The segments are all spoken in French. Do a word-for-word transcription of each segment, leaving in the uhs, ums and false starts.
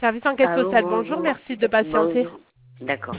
Service enquête Allô, sociale, bonjour, bonjour. merci de patienter. Bonjour. D'accord.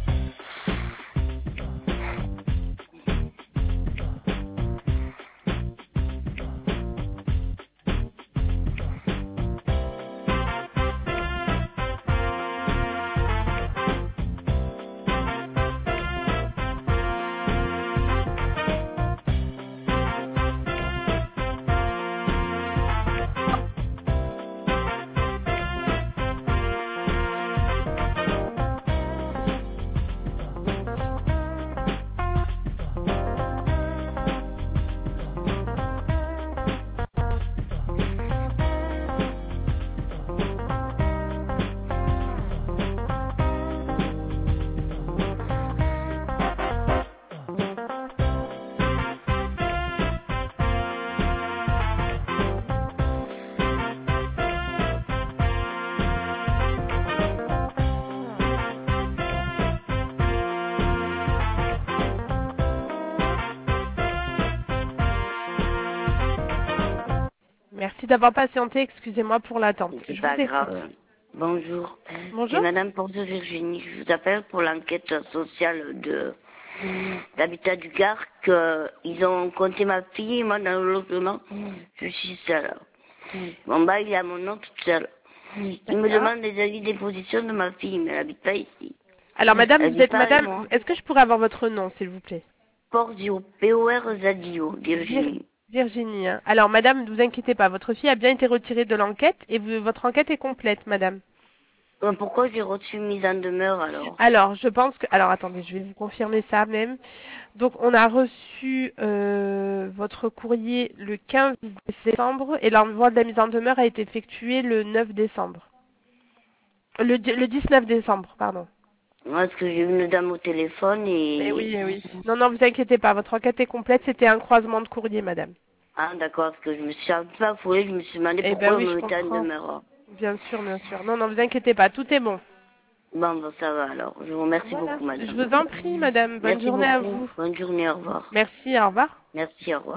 Merci d'avoir patienté, excusez-moi pour l'attente. C'est Je pas vous grave. écoute. Bonjour. C'est Bonjour. Madame Porte Virginie. Je vous appelle pour l'enquête sociale de d'Habitat du Gard que ils ont compté ma fille et moi dans le logement. Je suis seule. Mon bail il est à mon nom toute seule. Ils me demandent des avis des positions de ma fille, mais elle habite pas ici. Alors madame, Elle vous dit êtes pas avec madame, moi. est-ce que je pourrais avoir votre nom s'il vous plaît? Porzio, P O R Z I O, Vir- Virginie. Virginie. Hein. Alors madame, ne vous inquiétez pas, votre fille a bien été retirée de l'enquête et vous- votre enquête est complète madame. Euh, Pourquoi j'ai reçu une mise en demeure alors? Alors, je pense que... Alors, attendez, je vais vous confirmer ça même. Donc, on a reçu euh, votre courrier le quinze décembre et l'envoi de la mise en demeure a été effectué le neuf décembre. Le, di- le dix-neuf décembre, pardon. Moi, parce que j'ai eu une dame au téléphone Eh et... oui, eh oui. Non, non, vous inquiétez pas, votre enquête est complète, c'était un croisement de courrier, madame. Ah, d'accord, parce que je me suis un peu affolée, je me suis demandé Eh ben pourquoi on oui, me je mettait en comprends. demeure. Bien sûr, bien sûr. Non, non, vous inquiétez pas, tout est bon. Bon, bon, ça va alors. Je vous remercie Voilà. beaucoup, Je madame. vous en prie, madame. Bonne Merci journée à beaucoup. vous. Bonne journée, au revoir. Merci, au revoir. Merci, au revoir.